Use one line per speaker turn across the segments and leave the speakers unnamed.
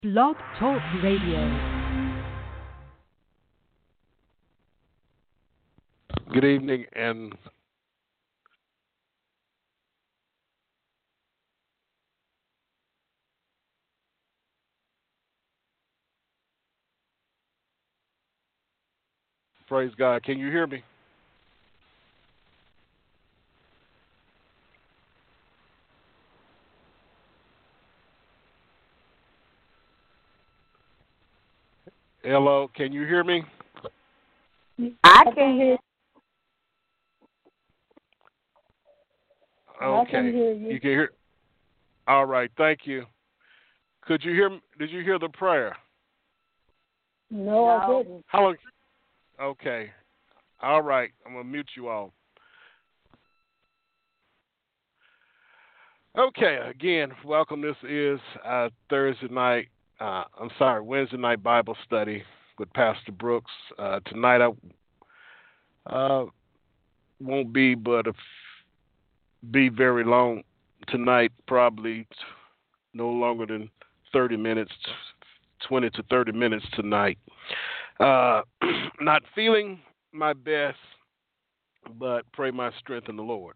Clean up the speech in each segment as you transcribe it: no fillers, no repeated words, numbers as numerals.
Blog Talk Radio.
Good evening, and praise God. Can you hear me? Hello, can you hear me?
I can hear.
Okay.
I can hear you.
You can hear. All right, thank you. Could you hear? Did you hear the prayer?
No, I didn't.
How long? Okay. All right. I'm gonna mute you all. Okay. Again, welcome. This is Wednesday night Bible study with Pastor Brooks. Tonight I won't be very long tonight. Probably no longer than 30 minutes, 20 to 30 minutes tonight. Not feeling my best, but pray my strength in the Lord.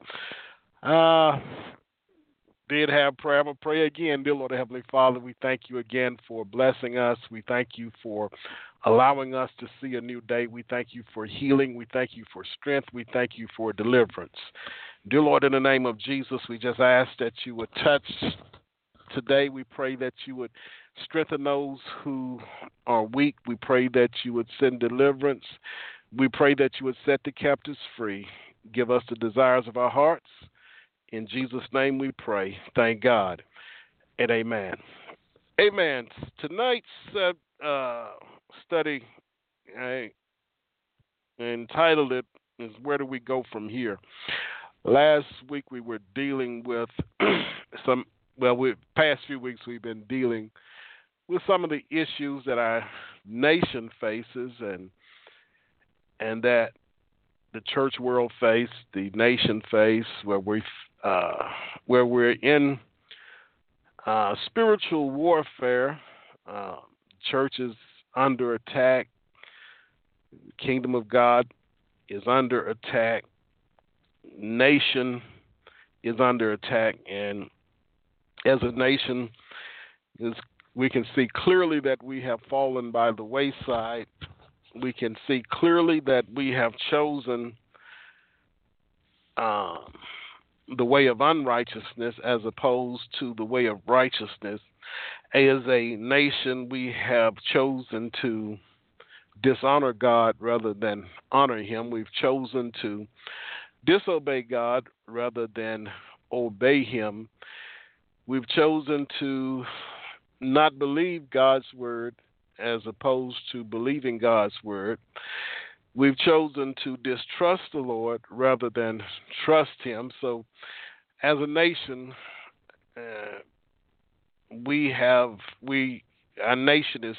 Did have prayer. I'm going to pray again. Dear Lord Heavenly Father, we thank you again for blessing us. We thank you for allowing us to see a new day. We thank you for healing. We thank you for strength. We thank you for deliverance. Dear Lord, in the name of Jesus, we just ask that you would touch today. We pray that you would strengthen those who are weak. We pray that you would send deliverance. We pray that you would set the captives free. Give us the desires of our hearts. In Jesus' name we pray. Thank God. And amen. Amen. Tonight's study, I entitled it, is Where Do We Go From Here? Last week we were dealing with past few weeks we've been dealing with some of the issues that our nation faces and that the church world face, the nation face, where we're in spiritual warfare. Church is under attack. The kingdom of God is under attack. Nation is under attack, and as a nation, we can see clearly that we have fallen by the wayside. We can see clearly that we have chosen the way of unrighteousness as opposed to the way of righteousness. As a nation, we have chosen to dishonor God rather than honor Him. We've chosen to disobey God rather than obey Him. We've chosen to not believe God's word as opposed to believing God's word. We've chosen to distrust the Lord rather than trust Him. So, as a nation, our nation is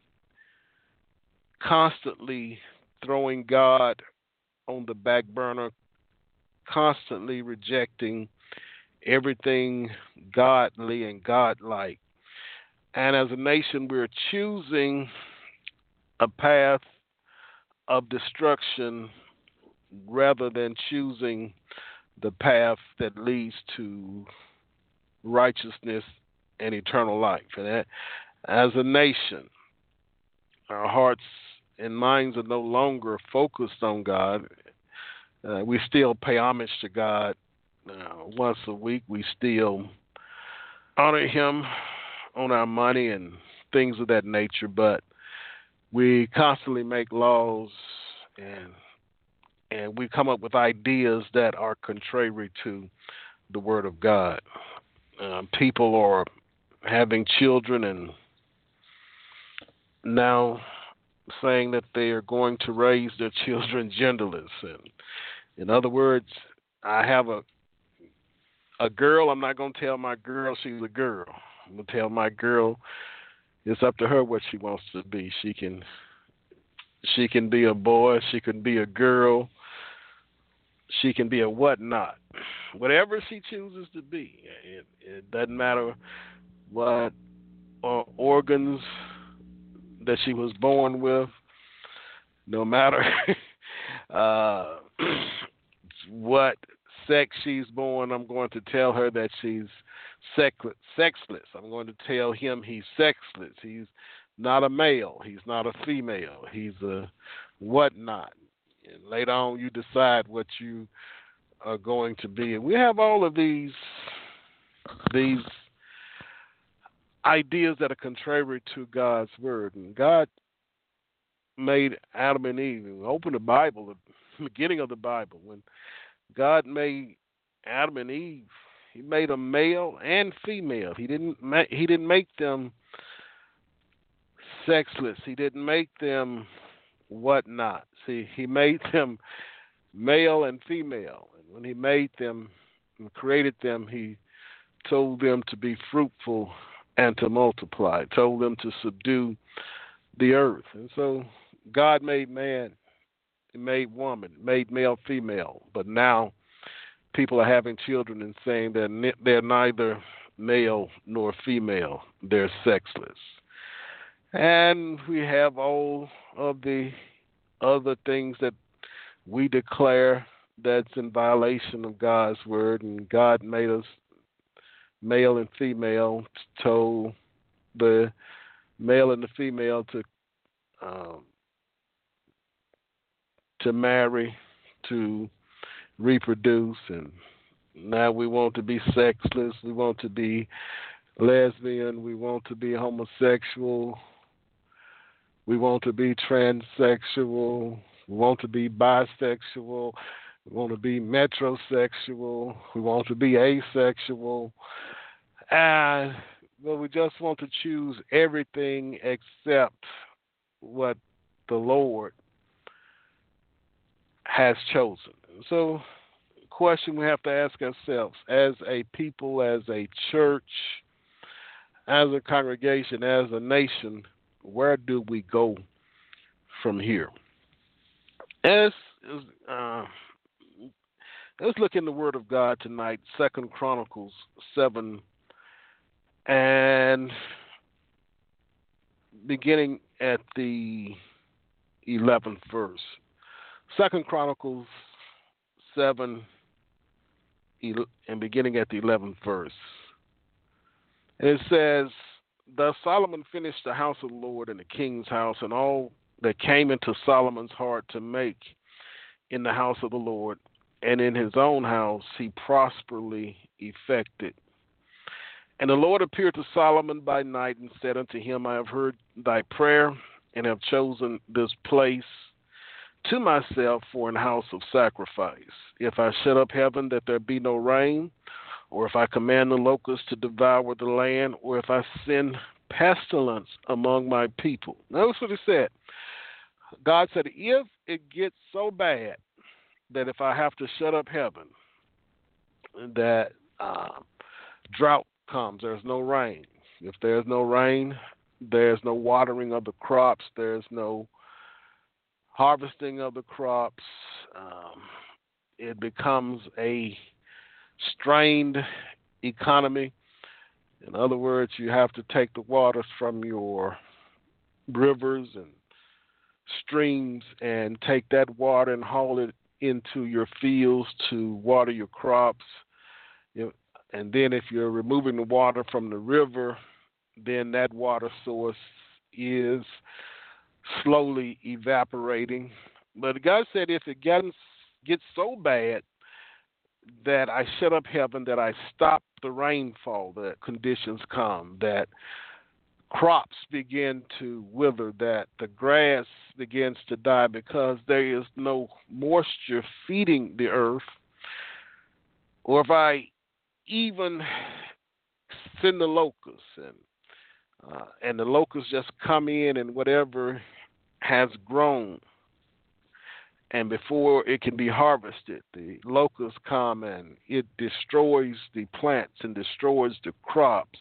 constantly throwing God on the back burner, constantly rejecting everything godly and godlike. And as a nation, we're choosing a path of destruction rather than choosing the path that leads to righteousness and eternal life. And that, as a nation, our hearts and minds are no longer focused on God. We still pay homage to God once a week. We still honor Him on our money and things of that nature, but we constantly make laws and we come up with ideas that are contrary to the Word of God. People are having children and now saying that they are going to raise their children genderless. And in other words, I have a girl. I'm not going to tell my girl she's a girl. I'm going to tell my girl it's up to her what she wants to be. She can be a boy. She can be a girl. She can be a whatnot. Whatever she chooses to be. It doesn't matter what or organs that she was born with, no matter uh, what sex she's born, I'm going to tell her that she's sexless. I'm going to tell him he's sexless. He's not a male. He's not a female. He's a whatnot. And later on, you decide what you are going to be. And we have all of these ideas that are contrary to God's word. And God made Adam and Eve. Open the Bible, the beginning of the Bible, when God made Adam and Eve, He made them male and female. He didn't make them sexless. He didn't make them whatnot. See, He made them male and female. And when He made them and created them, He told them to be fruitful and to multiply, told them to subdue the earth. And so God made man, He made woman, made male, female. But now people are having children and saying that they're neither male nor female. They're sexless. And we have all of the other things that we declare that's in violation of God's word. And God made us male and female, told the male and the female to marry, to reproduce, and now we want to be sexless, we want to be lesbian, we want to be homosexual, we want to be transsexual, we want to be bisexual, we want to be metrosexual, we want to be asexual, and we just want to choose everything except what the Lord has chosen. So, question we have to ask ourselves as a people, as a church, as a congregation, as a nation, where do we go from here? Let's look in the Word of God tonight, 2 Chronicles 7, and beginning at the 11th verse. 2 Chronicles 7, and beginning at the 11th verse. It says, Thus Solomon finished the house of the Lord and the king's house, and all that came into Solomon's heart to make in the house of the Lord, and in his own house he prosperously effected. And the Lord appeared to Solomon by night and said unto him, I have heard thy prayer, and have chosen this place to myself for an house of sacrifice. If I shut up heaven that there be no rain, or if I command the locusts to devour the land, or if I send pestilence among my people. Notice what he said. God said, if it gets so bad that if I have to shut up heaven, that drought comes, there's no rain. If there's no rain, there's no watering of the crops, there's no harvesting of the crops. It becomes a strained economy. In other words, you have to take the waters from your rivers and streams and take that water and haul it into your fields to water your crops. And then if you're removing the water from the river, then that water source is slowly evaporating. But God said if it gets so bad that I shut up heaven, that I stop the rainfall, that conditions come, that crops begin to wither, that the grass begins to die because there is no moisture feeding the earth, or if I even send the locusts and the locusts just come in and whatever has grown, and before it can be harvested, the locusts come and it destroys the plants and destroys the crops.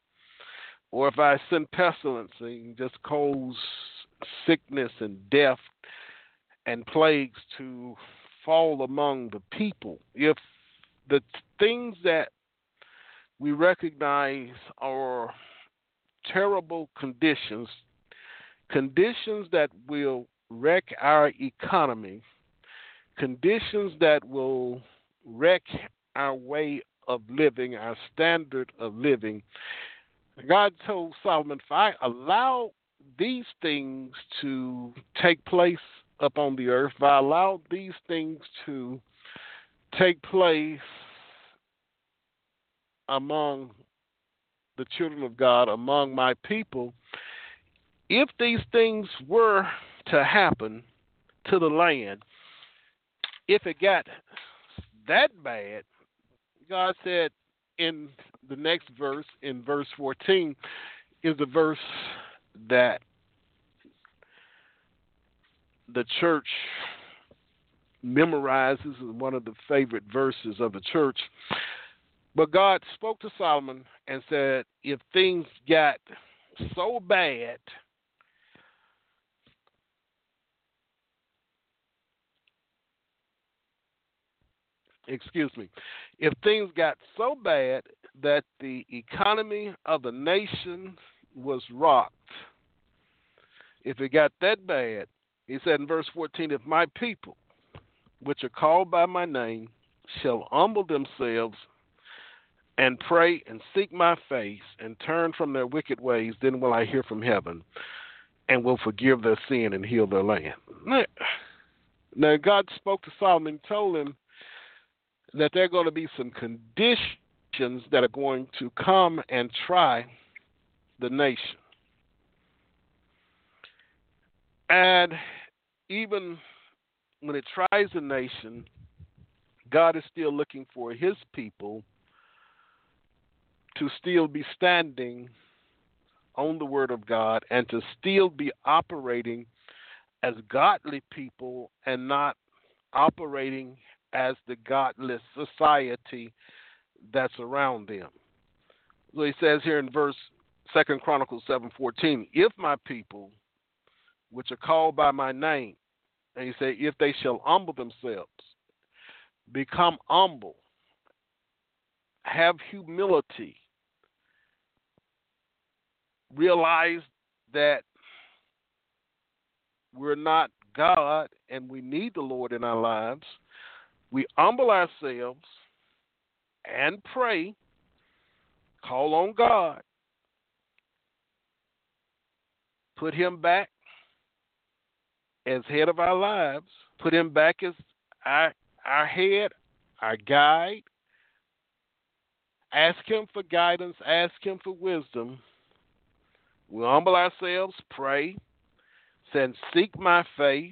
Or if I send pestilence and just cause sickness and death and plagues to fall among the people, if the things that we recognize are terrible conditions, conditions that will wreck our economy, conditions that will wreck our way of living, our standard of living. God told Solomon, if I allow these things to take place upon the earth, if I allow these things to take place among the children of God, among my people, if these things were to happen to the land, if it got that bad, God said in the next verse, in verse 14, is the verse that the church memorizes, is one of the favorite verses of the church. But God spoke to Solomon and said, if things got so bad, if things got so bad that the economy of the nation was rocked, if it got that bad, he said in verse 14, if my people, which are called by my name, shall humble themselves and pray and seek my face and turn from their wicked ways, then will I hear from heaven and will forgive their sin and heal their land. Now God spoke to Solomon, told him that there are going to be some conditions that are going to come and try the nation. And even when it tries the nation, God is still looking for his people to still be standing on the word of God and to still be operating as godly people and not operating as the godless society that's around them. So he says here in verse 2 Chronicles 7:14, if my people, which are called by my name, and he said, if they shall humble themselves, become humble, have humility, realize that we're not God and we need the Lord in our lives, we humble ourselves and pray, call on God, put him back as head of our lives, put him back as our head, our guide, ask him for guidance, ask him for wisdom. We humble ourselves, pray, then seek my face,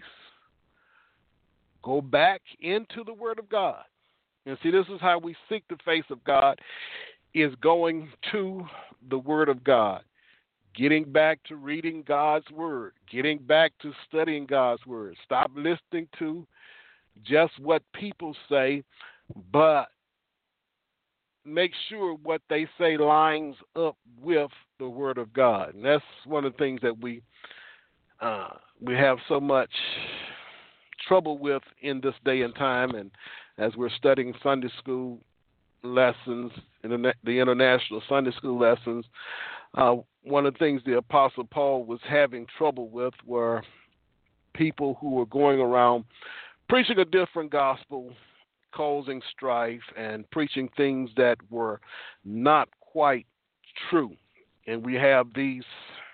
go back into the Word of God. And see, this is how we seek the face of God, is going to the Word of God, getting back to reading God's Word, getting back to studying God's Word. Stop listening to just what people say, but make sure what they say lines up with the Word of God. And that's one of the things that we have so much trouble with in this day and time. And as we're studying Sunday school lessons, the international Sunday school lessons, one of the things the Apostle Paul was having trouble with were people who were going around preaching a different gospel, causing strife, and preaching things that were not quite true. And we have these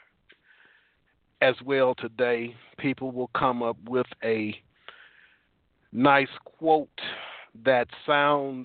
as well today. People will come up with a nice quote that sounds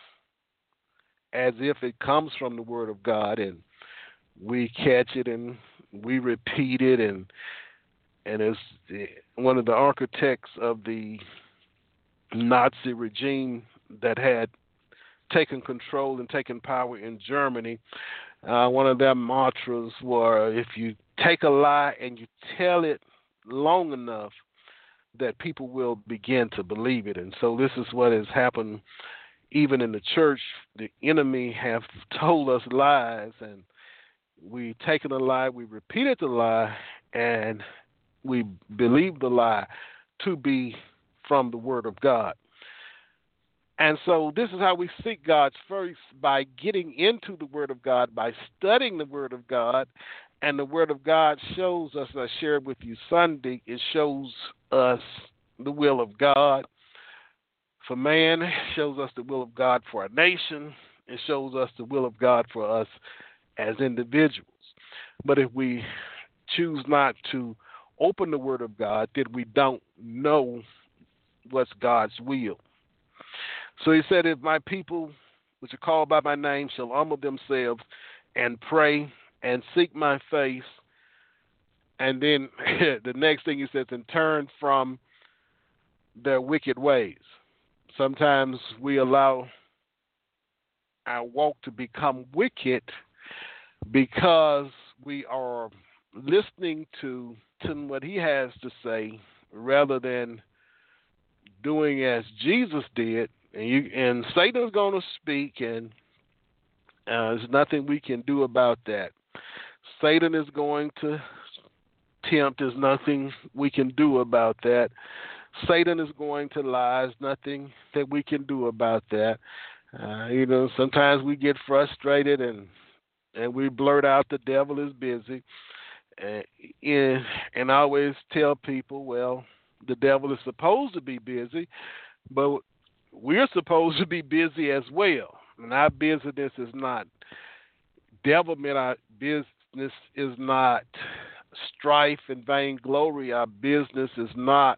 as if it comes from the Word of God, and we catch it and we repeat it, and as one of the architects of the Nazi regime that had taken control and taken power in Germany, one of their mantras were, if you take a lie and you tell it long enough, that people will begin to believe it. And so this is what has happened even in the church. The enemy have told us lies, and we've taken a lie, we repeated the lie, and we believe the lie to be from the Word of God. And so this is how we seek God first, by getting into the Word of God, by studying the Word of God. And the Word of God shows us, I shared with you Sunday, it shows us the will of God for man, it shows us the will of God for our nation, it shows us the will of God for us as individuals. But if we choose not to open the Word of God, then we don't know what's God's will. So he said, if my people, which are called by my name, shall humble themselves and pray and seek my face, and then the next thing he says, and turn from their wicked ways. Sometimes we allow our walk to become wicked because we are listening to what he has to say rather than doing as Jesus did. And Satan's going to speak, and there's nothing we can do about that. Satan is going to tempt. There's nothing we can do about that. Satan is going to lie. There's nothing that we can do about that. Sometimes we get frustrated and we blurt out the devil is busy. And I always tell people, well, the devil is supposed to be busy, but we're supposed to be busy as well. And our business is not devilment. Our business is not strife and vainglory. Our business is not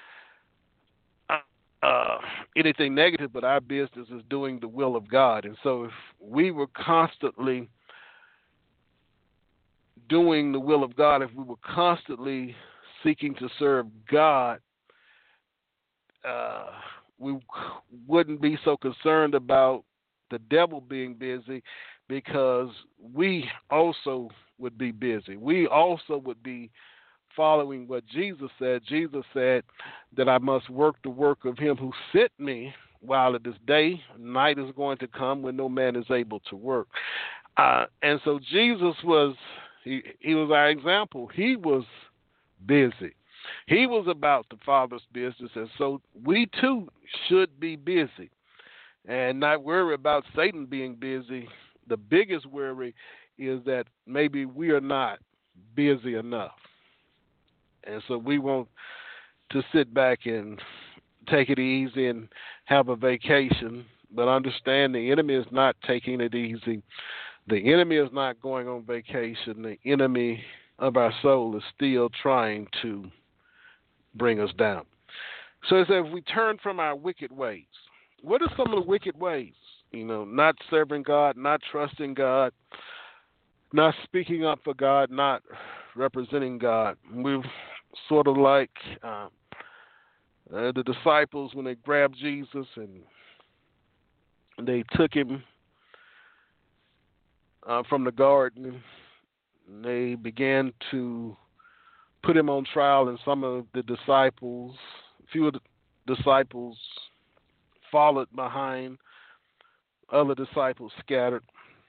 anything negative, but our business is doing the will of God. And so if we were constantly doing the will of God, if we were constantly seeking to serve God, we wouldn't be so concerned about the devil being busy, because we also would be busy. We also would be following what Jesus said. Jesus said that I must work the work of him who sent me while it is day. Night is going to come when no man is able to work. And so Jesus was, he was our example. He was busy. He was about the Father's business, and so we too should be busy and not worry about Satan being busy. The biggest worry is that maybe we are not busy enough. And so we want to sit back and take it easy and have a vacation, but understand the enemy is not taking it easy. The enemy is not going on vacation. The enemy of our soul is still trying to bring us down. So it says, if we turn from our wicked ways. What are some of the wicked ways? Not serving God, not trusting God, not speaking up for God, not representing God. We're sort of like the disciples when they grabbed Jesus and they took him from the garden, and they began to put him on trial, and some of the disciples, a few of the disciples followed behind, other disciples scattered.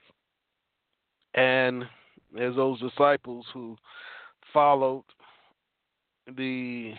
And as those disciples who followed, the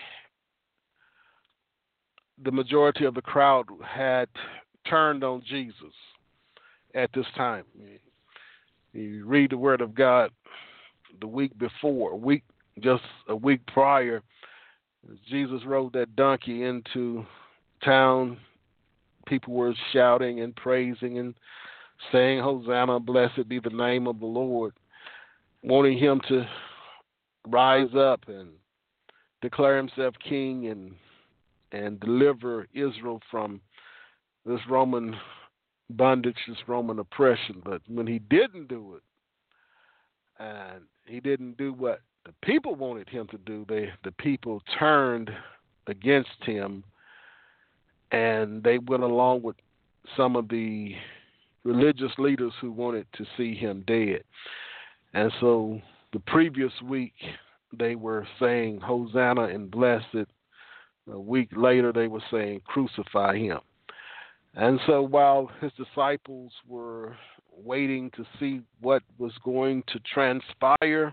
majority of the crowd had turned on Jesus at this time. You read the Word of God the week before, just a week prior, Jesus rode that donkey into town. People were shouting and praising and saying, Hosanna, blessed be the name of the Lord, wanting him to rise up and declare himself king and deliver Israel from this Roman bondage, this Roman oppression. But when he didn't do it, and he didn't do what the people wanted him to do, the people turned against him, and they went along with some of the religious leaders who wanted to see him dead. And so the previous week they were saying Hosanna and blessed. A week later they were saying crucify him. And so while his disciples were waiting to see what was going to transpire,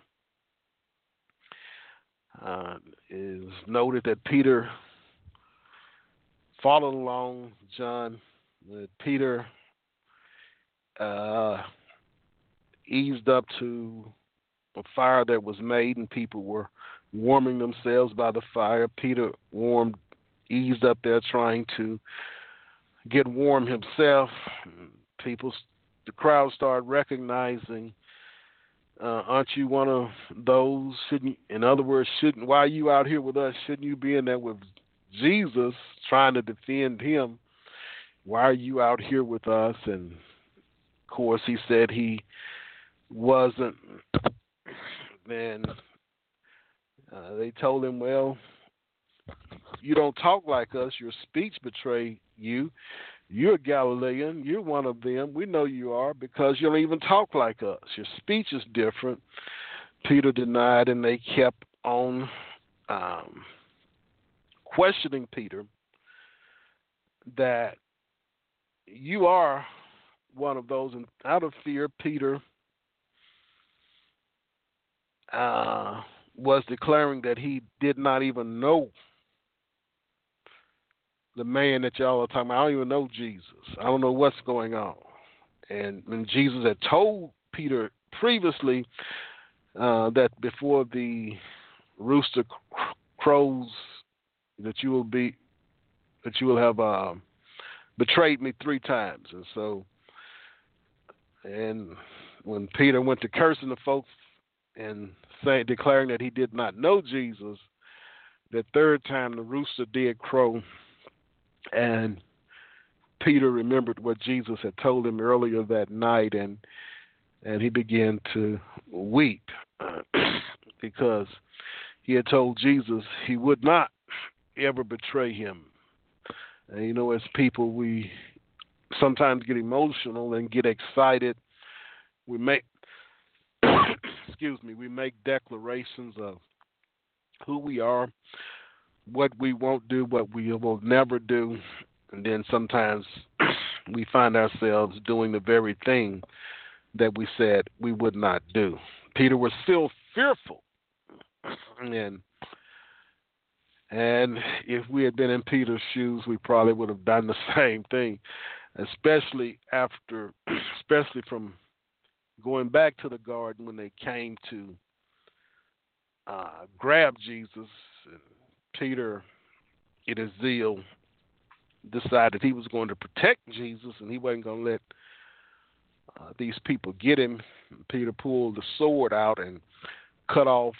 it is noted that Peter followed along, John Peter eased up to a fire that was made, and people were warming themselves by the fire. Peter eased up there trying to get warm himself. The crowd started recognizing, aren't you one of those? In other words, why are you out here with us? Shouldn't you be in there with Jesus trying to defend him? Why are you out here with us? And of course, he said he wasn't. Then they told him, well, you don't talk like us. Your speech betrayed you. You're a Galilean. You're one of them. We know you are because you don't even talk like us. Your speech is different. Peter denied, and they kept on questioning Peter that you are one of those. And out of fear, Peter was declaring that he did not even know the man that y'all are talking about. I don't even know Jesus. I don't know what's going on. And when Jesus had told Peter previously that before the rooster crows, that you will have betrayed me 3 times. And when Peter went to cursing the folks and declaring that he did not know Jesus, the 3rd time the rooster did crow, and Peter remembered what Jesus had told him earlier that night, and he began to weep because he had told Jesus he would not ever betray him. And as people, we sometimes get emotional and get excited. We make we make declarations of who we are, what we won't do, what we will never do, and then sometimes we find ourselves doing the very thing that we said we would not do. Peter was still fearful, and if we had been in Peter's shoes, we probably would have done the same thing, especially from going back to the garden when they came to grab Jesus. Peter, in his zeal, decided he was going to protect Jesus and he wasn't going to let these people get him. Peter pulled the sword out and cut off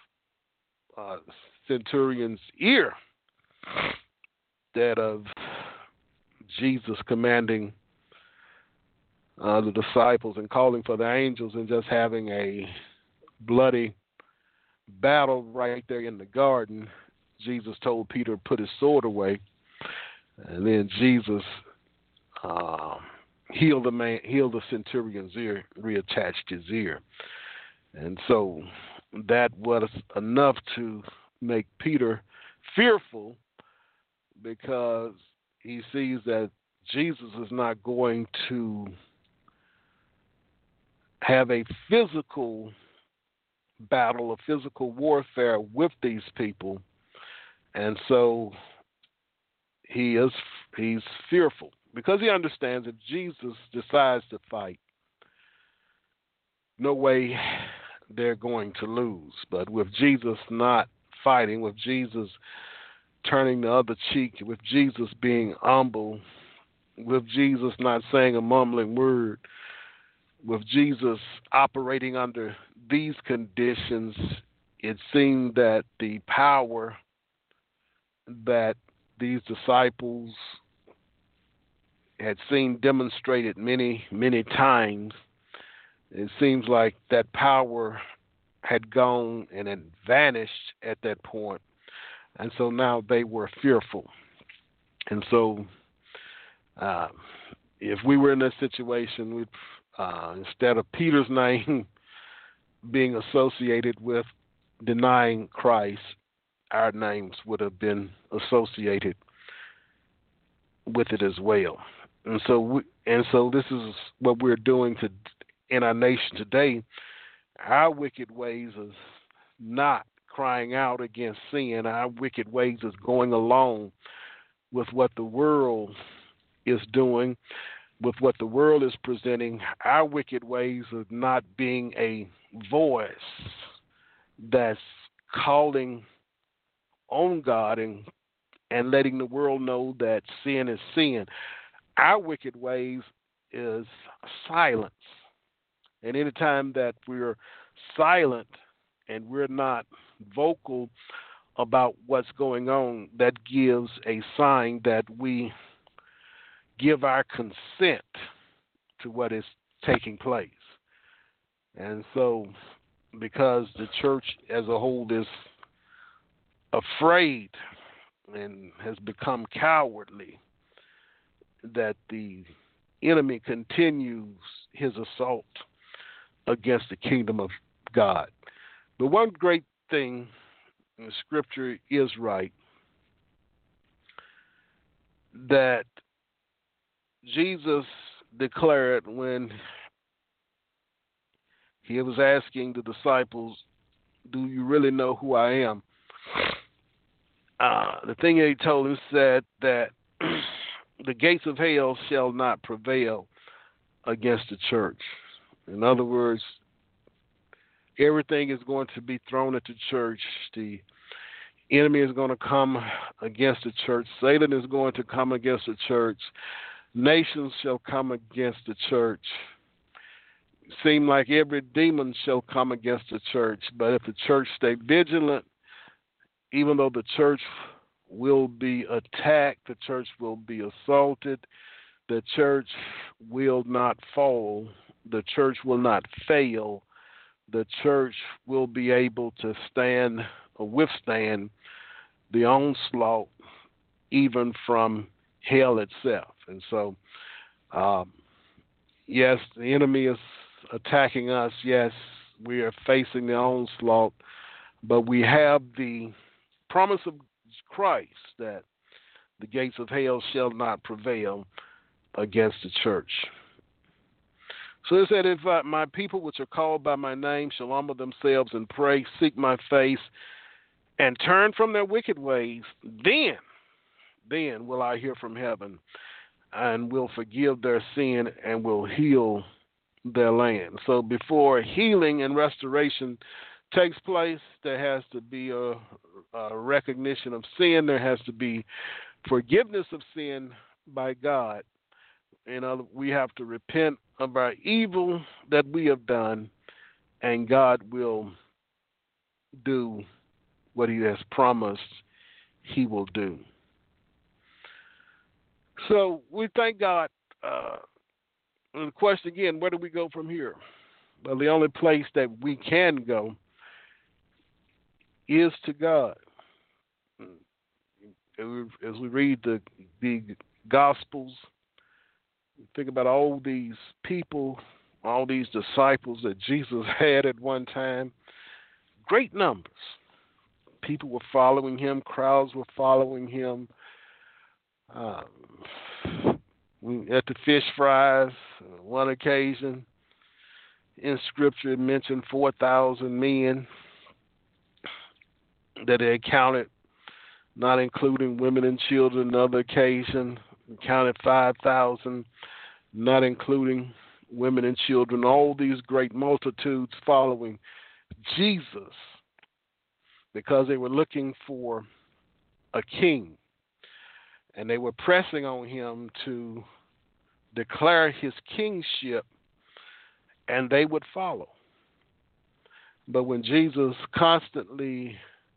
centurion's ear, that of Jesus commanding the disciples and calling for the angels and just having a bloody battle right there in the garden. Jesus told Peter to put his sword away, and then Jesus healed the centurion's ear, reattached his ear. And so that was enough to make Peter fearful, because he sees that Jesus is not going to have a physical battle, a physical warfare with these people. And so he's fearful because he understands if Jesus decides to fight, no way they're going to lose. But with Jesus not fighting, with Jesus turning the other cheek, with Jesus being humble, with Jesus not saying a mumbling word, with Jesus operating under these conditions, it seemed that the power that these disciples had seen demonstrated many, many times, it seems like that power had gone and had vanished at that point. And so now they were fearful. And so if we were in that situation, we'd, instead of Peter's name being associated with denying Christ, our names would have been associated with it as well. And so this is what we're doing in our nation today. Our wicked ways is not crying out against sin. Our wicked ways is going along with what the world is doing, with what the world is presenting, our wicked ways of not being a voice that's calling on God and letting the world know that sin is sin. Our wicked ways is silence. And anytime that we're silent and we're not vocal about what's going on, that gives a sign that we give our consent to what is taking place. And so, because the church as a whole is afraid and has become cowardly, that the enemy continues his assault against the kingdom of God. But one great thing, and the scripture is right, that Jesus declared when he was asking the disciples, do you really know who I am? The thing that he told them said that the gates of hell shall not prevail against the church. In other words, everything is going to be thrown at the church. The enemy is going to come against the church. Satan is going to come against the church. Nations shall come against the church. Seem like every demon shall come against the church. But if the church stay vigilant, even though the church will be attacked, the church will be assaulted, the church will not fall, the church will not fail, the church will be able to stand or withstand the onslaught even from hell itself. And so, yes, the enemy is attacking us. Yes, we are facing the onslaught, but we have the promise of Christ that the gates of hell shall not prevail against the church. So it said, if my people which are called by my name shall humble themselves and pray, seek my face, and turn from their wicked ways, then will I hear from heaven and will forgive their sin and will heal their land. So before healing and restoration takes place, there has to be a recognition of sin. There has to be forgiveness of sin by God. We have to repent of our evil that we have done, and God will do what he has promised he will do. So we thank God. And the question again, where do we go from here? Well, the only place that we can go is to God. As we read the Gospels, think about all these people, all these disciples that Jesus had at one time. Great numbers. People were following him. Crowds were following him. At the fish fries, one occasion in Scripture, it mentioned 4,000 men that they counted, not including women and children. Another occasion, counted 5,000, not including women and children. All these great multitudes following Jesus because they were looking for a king. And they were pressing on him to declare his kingship, and they would follow. But when Jesus constantly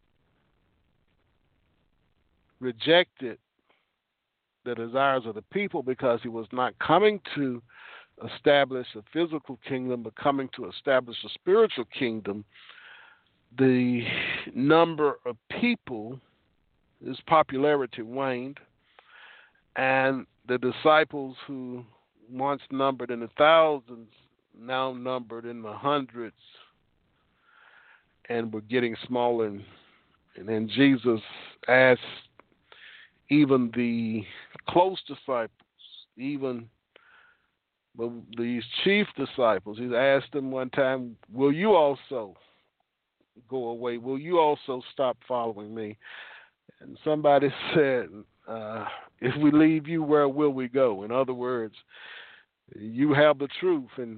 rejected the desires of the people because he was not coming to establish a physical kingdom, but coming to establish a spiritual kingdom, the number of people, his popularity waned. And the disciples who once numbered in the thousands now numbered in the hundreds and were getting smaller. And then Jesus asked even the close disciples, even these chief disciples, he asked them one time, will you also go away? Will you also stop following me? And somebody said, if we leave you, where will we go? In other words, you have the truth, and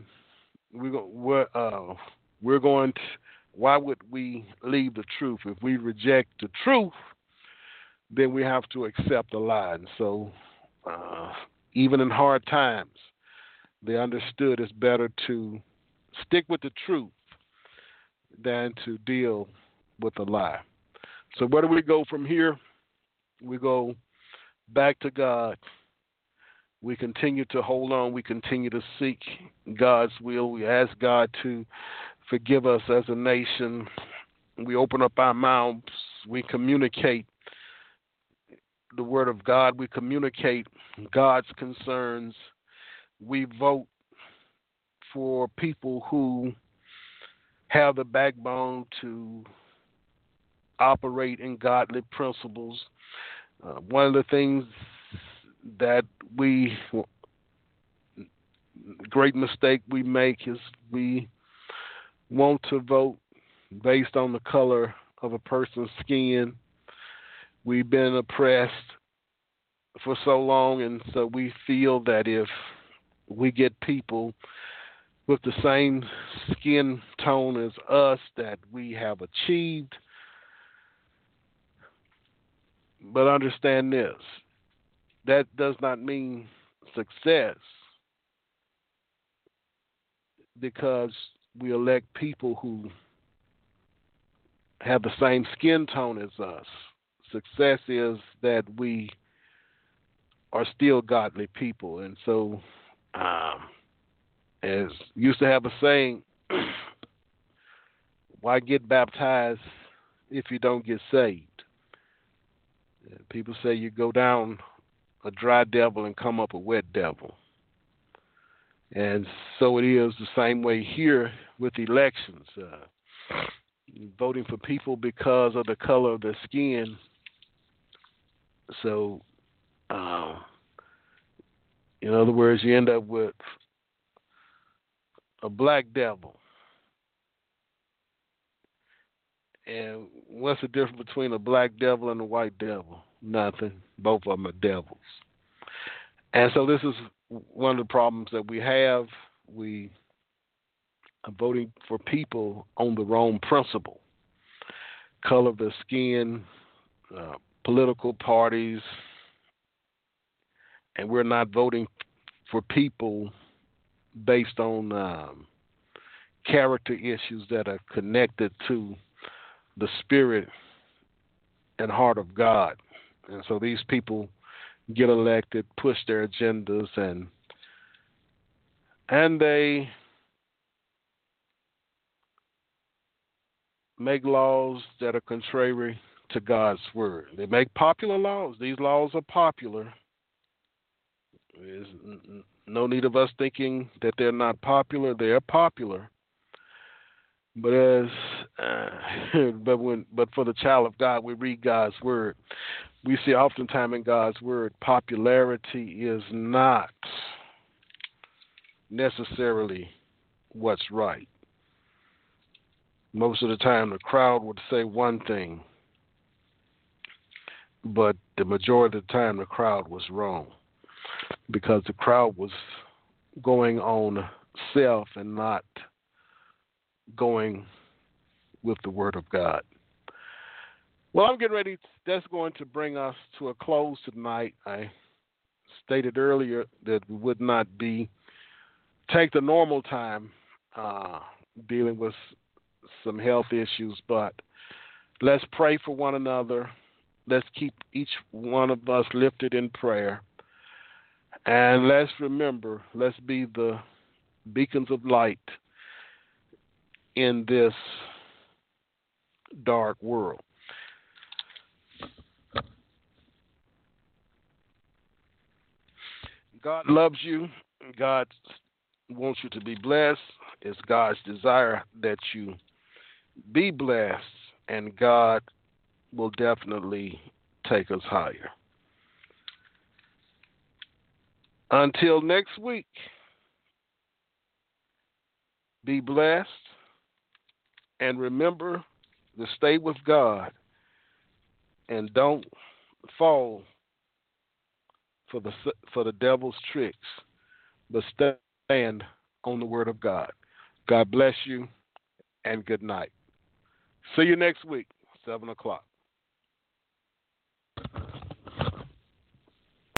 we're going to. Why would we leave the truth? If we reject the truth, then we have to accept a lie. And so, even in hard times, they understood it's better to stick with the truth than to deal with a lie. So where do we go from here? We go back to God. We continue to hold on. We continue to seek God's will. We ask God to forgive us as a nation. We open up our mouths. We communicate the word of God. We communicate God's concerns. We vote for people who have the backbone to operate in godly principles. One of the things that great mistake we make is we want to vote based on the color of a person's skin. We've been oppressed for so long, and so we feel that if we get people with the same skin tone as us, that we have achieved. But understand this, that does not mean success, because we elect people who have the same skin tone as us. Success is that we are still godly people. And so, as used to have a saying, why get baptized if you don't get saved? People say you go down a dry devil and come up a wet devil. And so it is the same way here with elections. Voting for people because of the color of their skin. So, in other words, you end up with a black devil. And what's the difference between a black devil and a white devil? Nothing. Both of them are devils. And so this is one of the problems that we have. We are voting for people on the wrong principle. Color of the skin, political parties, and we're not voting for people based on character issues that are connected to the spirit and heart of God. And so these people get elected, push their agendas, and they make laws that are contrary to God's word. They make popular laws. These laws are popular. There's no need of us thinking that they're not popular. They are popular. But but for the child of God, we read God's word. We see oftentimes in God's word, popularity is not necessarily what's right. Most of the time, the crowd would say one thing, but the majority of the time, the crowd was wrong, because the crowd was going on self and not going with the word of God. Well, I'm getting ready. That's going to bring us to a close tonight. I stated earlier that we would not take the normal time dealing with some health issues, but let's pray for one another. Let's keep each one of us lifted in prayer. And let's remember, let's be the beacons of light in this dark world. God loves you. God wants you to be blessed. It's God's desire that you be blessed, and God will definitely take us higher. Until next week, be blessed, and remember to stay with God and don't fall for the devil's tricks, but stand on the word of God. God bless you, and good night. See you next week, 7 o'clock.